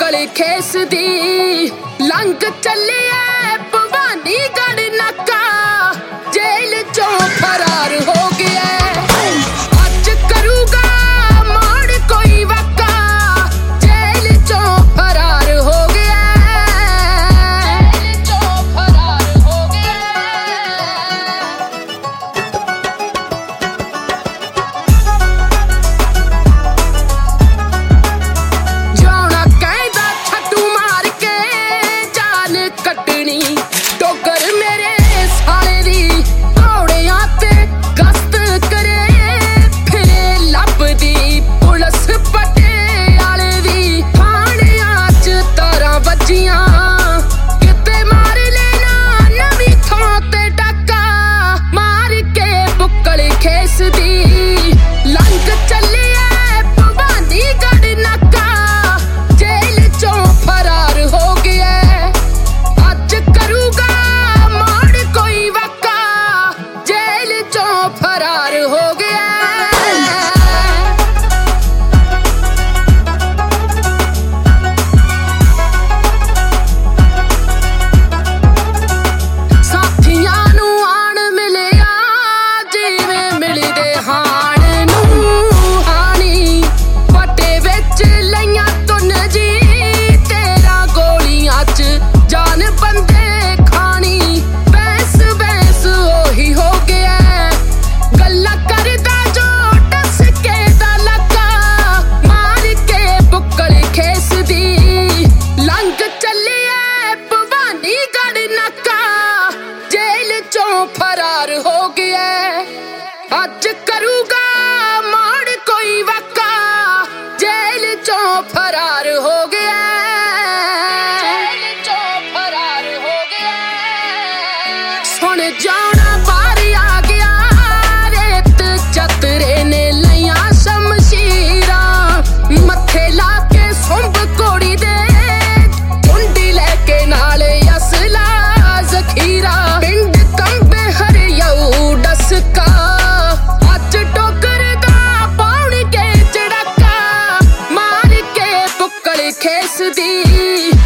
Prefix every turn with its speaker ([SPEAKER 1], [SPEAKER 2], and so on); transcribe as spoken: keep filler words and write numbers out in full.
[SPEAKER 1] बुक्कल खेस दी लंघ चलिए भवानीगढ़ नाका जेल चों फरार हो गया। अज करूगा मोड़ कोई वाका जेल चों फरार हो गया। जेल चों फरार हो गया। जाना कहदा छड्डू मार के जान कटनी टोकर मेरे साले दी घोड़ियां ते गश्त करे फिरे लभदी पुलिस पटियाले दी थाणियां च तारां वज्जियां किते मार लेना नवीं थां ते डाका मार के बुक्कल खेस दी लंघ चलिए भवानीगढ़ नाका जेल चों फरार हो गया। अज करूगा मोड़ कोई वाका जेल चों फरार हो गया। ਸਾਥੀਆਂ ਨੂੰ ਆਣ ਮਿਲਿਆ ਜਿਵੇਂ ਮਿਲਦੇ ਹਾਣ ਨੂੰ ਹਾਣੀ ਪੱਟੇ ਵਿੱਚ ਲਈਆਂ ਤੁੰਨ ਜੀ ਤੇਰਾ ਗੋਲੀਆਂ 'ਚ ਜਾਨ ਬੰਦੇ ਖਾਣੀ ਬੈਸ ਬੈਸ ਉਹੀ ਹੋ ਗਿਆ। ਗੱਲਾਂ ਕਰਦਾ ਜੋ ਟੱਸ ਕੇ ਦਾ ਲੱਗਾ ਮਾਰ ਕੇ ਬੁੱਕਲ ਖੇਸ ਦੀ ਲੰਘ ਚੱਲਿਏ ਭਵਾਨੀਗढ़ ਨਾਕਾ जेल चों फरार हो गया। अज करूगा मोड़ कोई वाका जेल चों फरार हो गया। जेल चों फरार हो गया। सुन जाना बाहर आ गया रेत चतरे ने लइयां शमशीरां मत्थे ला के सुंभ कोड़ी दे कुंडी लेके नाले असला जखीरा पिंड कंबे हरियाऊ डसका अज टोकर दा पाउण के चड़का मार के बुक्कल खेस दी